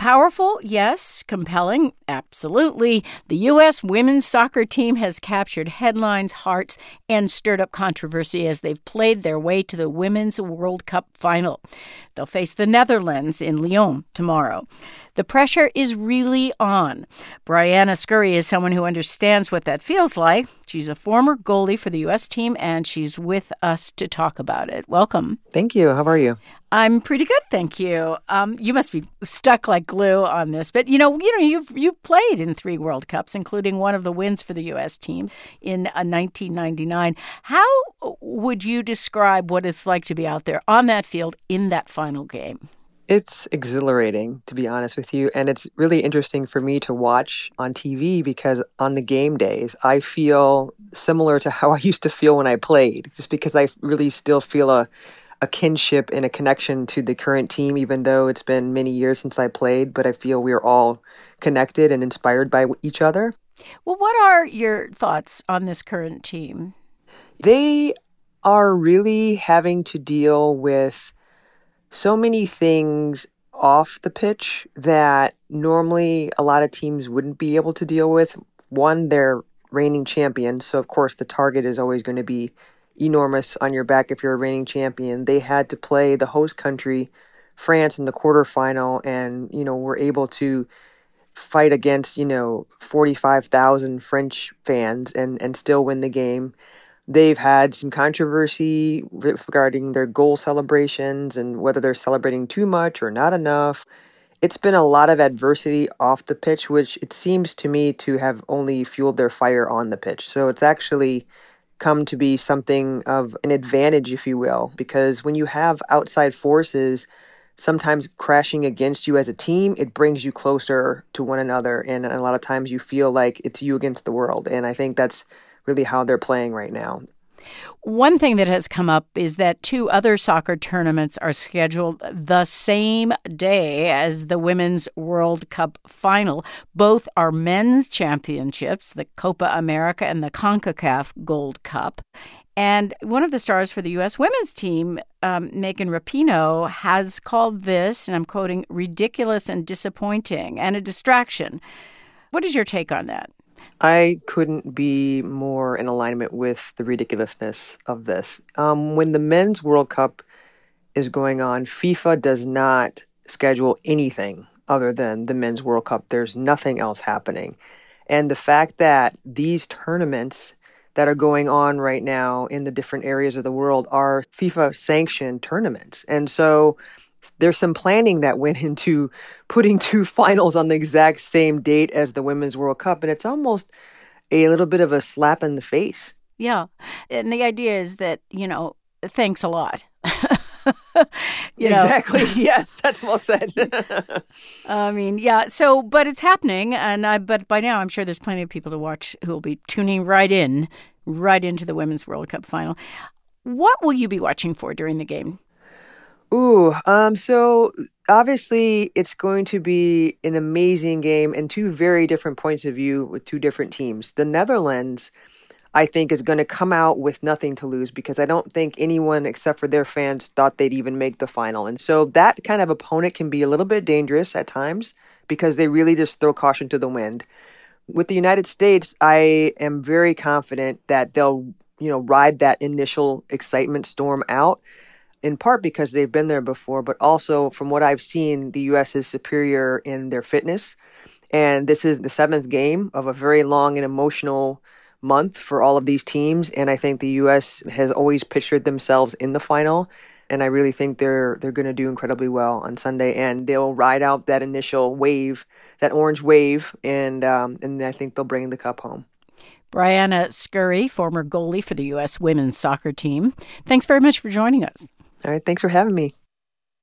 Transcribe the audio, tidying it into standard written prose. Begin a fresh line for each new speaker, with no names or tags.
Powerful, yes. Compelling, absolutely. The U.S. women's soccer team has captured headlines, hearts, and stirred up controversy as they've played their way to the Women's World Cup final. They'll face the Netherlands in Lyon tomorrow. The pressure is really on. Brianna Scurry is someone who understands what that feels like. She's a former goalie for the U.S. team, and she's with us to talk about it. Welcome.
Thank you. How are you?
I'm pretty good, thank you. You must be stuck like glue on this, but you've played in 3 World Cups, including one of the wins for the U.S. team in 1999. How would you describe what it's like to be out there on that field in that final game?
It's exhilarating, to be honest with you, and it's really interesting for me to watch on TV because on the game days, I feel similar to how I used to feel when I played, just because I really still feel a kinship and a connection to the current team, even though it's been many years since I played, but I feel we're all connected and inspired by each other.
Well, what are your thoughts on this current team?
They are really having to deal with so many things off the pitch that normally a lot of teams wouldn't be able to deal with. One, they're reigning champions, so of course the target is always going to be enormous on your back if you're a reigning champion. They had to play the host country, France, in the quarterfinal, and were able to fight against 45,000 French fans and still win the game. They've had some controversy regarding their goal celebrations and whether they're celebrating too much or not enough. It's been a lot of adversity off the pitch, which it seems to me to have only fueled their fire on the pitch. So it's actually come to be something of an advantage, if you will, because when you have outside forces sometimes crashing against you as a team, it brings you closer to one another. And a lot of times you feel like it's you against the world. And I think that's really how they're playing right now.
One thing that has come up is that 2 other soccer tournaments are scheduled the same day as the Women's World Cup final. Both are men's championships, the Copa America and the CONCACAF Gold Cup. And one of the stars for the U.S. women's team, Megan Rapinoe, has called this, and I'm quoting, ridiculous and disappointing and a distraction. What is your take on that?
I couldn't be more in alignment with the ridiculousness of this. When the Men's World Cup is going on, FIFA does not schedule anything other than the Men's World Cup. There's nothing else happening. And the fact that these tournaments that are going on right now in the different areas of the world are FIFA-sanctioned tournaments. And so there's some planning that went into putting 2 finals on the exact same date as the Women's World Cup. And it's almost a little bit of a slap in the face.
Yeah. And the idea is that, thanks a lot.
Exactly. Yes, that's well said.
I mean, yeah. So, but it's happening. But by now, I'm sure there's plenty of people to watch who will be tuning right into the Women's World Cup final. What will you be watching for during the game?
So obviously it's going to be an amazing game and 2 very different points of view with 2 different teams. The Netherlands, I think, is going to come out with nothing to lose because I don't think anyone except for their fans thought they'd even make the final. And so that kind of opponent can be a little bit dangerous at times because they really just throw caution to the wind. With the United States, I am very confident that they'll, ride that initial excitement storm out. In part because they've been there before, but also from what I've seen, the U.S. is superior in their fitness. And this is the 7th game of a very long and emotional month for all of these teams. And I think the U.S. has always pictured themselves in the final. And I really think they're going to do incredibly well on Sunday. And they'll ride out that initial wave, that orange wave, and I think they'll bring the cup home.
Brianna Scurry, former goalie for the U.S. women's soccer team. Thanks very much for joining us.
All right. Thanks for having me.